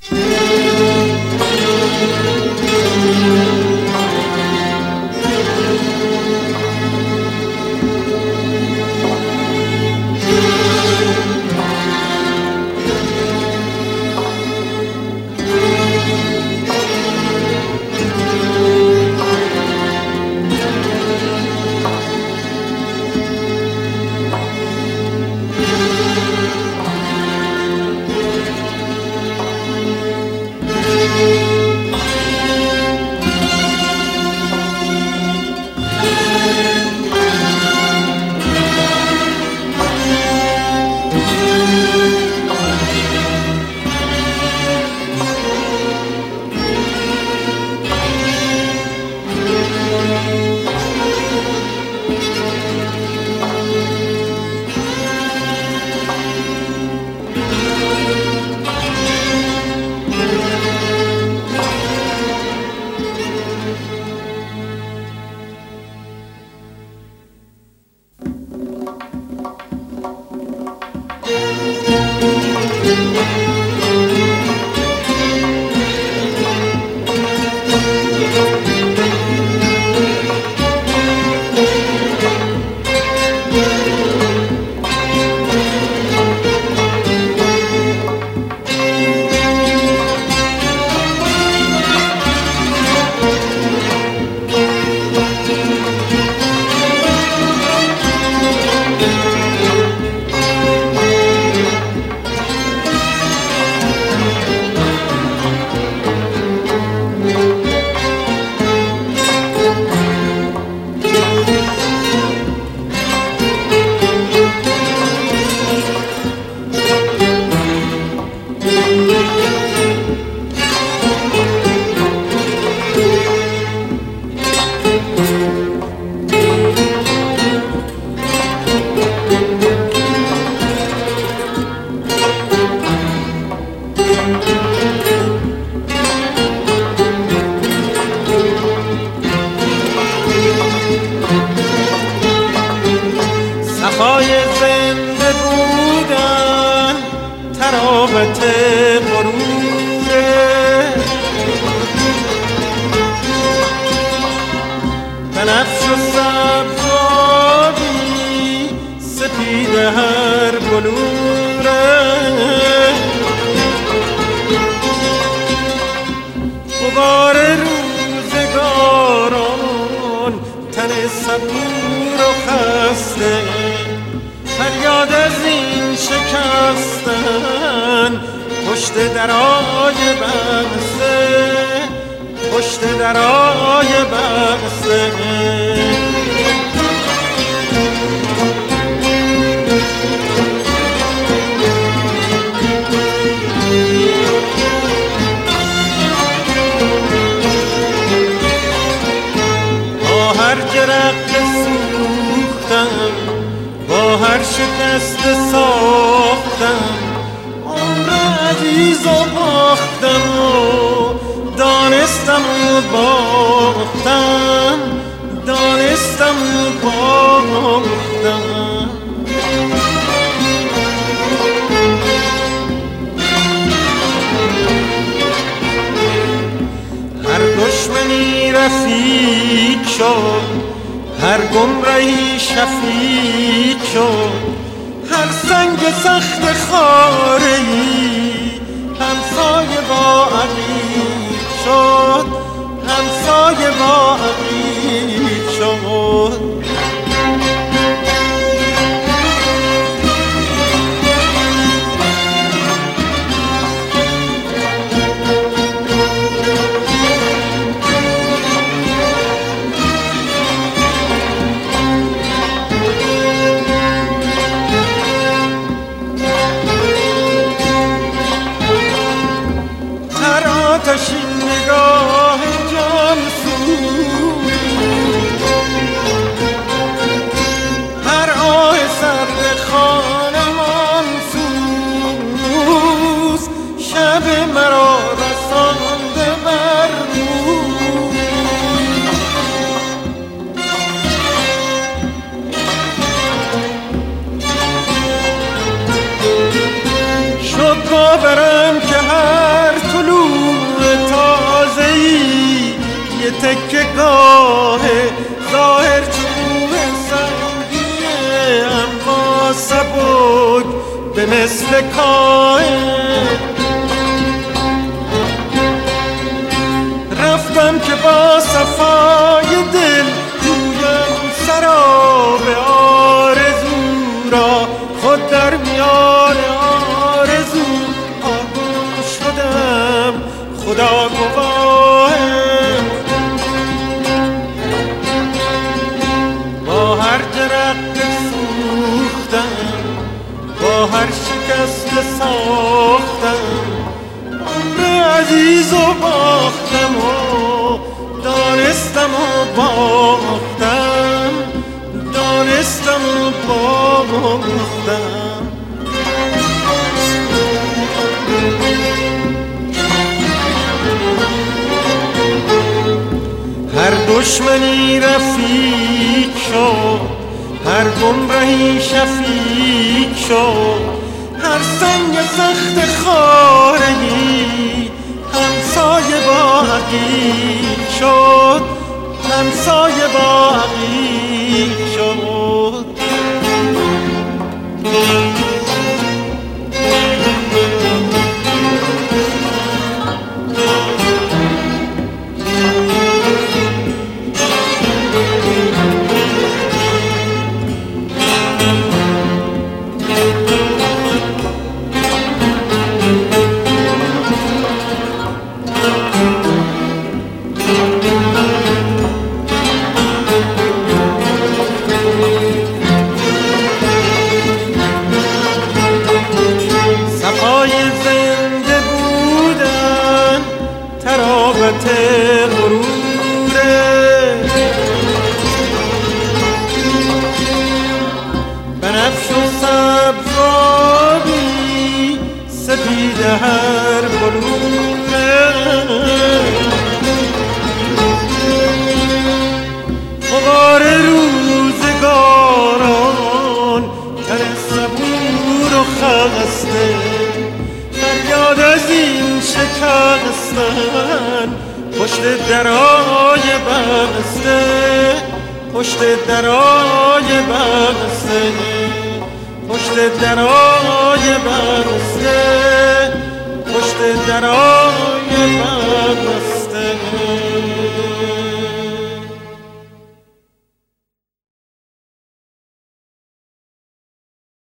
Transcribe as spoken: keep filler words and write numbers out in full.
صفای زنده بودن تراوت غروره، بنفش و سبزابی سپید هر بلوره، غبار روزگاران تن صبور و خسته، فریاد از این شکستن پشت درای بسته، پشت درای بسته. با هر جرق سوختم، با هر شکست ساختم، عمر عزیز و باختم و دانستم و باختم، دانستم و باختم. هر دشمنی رفیق شد، هر گمرهی شفیق شد، هر سنگ سخت خاره‌ای همسایه با عقیق شد، همسایه با عقیق شد. آتشین نگاه جان سوز، هر آه سرد خانمان سوز، شب مرا رسانده بر روز. شد باورم که هر تو تکه گاه ظاهر چوب سنگیه، اما سبک به مثل کاه. رفتم که با صفای دل جویم سراب آرزو را، خود در میان آرزو آگوش شدم، خدا گواه. با هر جرقه سوختم، با هر شکست ساختم، عمر عزیز و باختم و دانستم و باختم، دانستم و باختم. هر دشمنی رفیق شد، هر گمرهی شفیق شد، هر سنگ سخت خارهی همسایه با حقیق شد، همسایه با حقیق شد. بنفش و سبزابی سپید هر بلوره، غبار روزگاران تن صبور و خسته، فریاد از این شکستن پشت درای بسته، پشت درای بسته، پشت درای بسته، پشت درای بسته.